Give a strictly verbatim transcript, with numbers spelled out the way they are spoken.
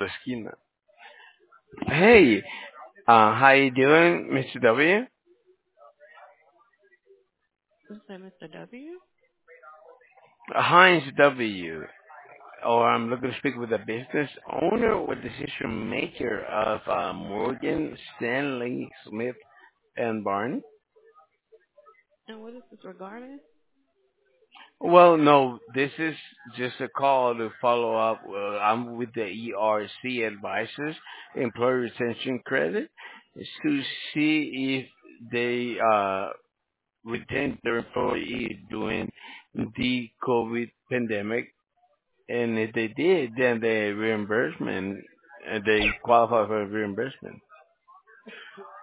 la esquina. Hey, uh, how you doing, mister W? You say mister W? Heinz W. Or I'm looking to speak with a business owner or decision maker of uh, Morgan Stanley Smith and Barney. And what is this regarding? Well, no, this is just a call to follow up. Uh, I'm with the E R C advisors, Employee Retention Credit, to see if they uh, retained their employee during the COVID pandemic, and if they did, then the reimbursement, uh, they qualify for reimbursement.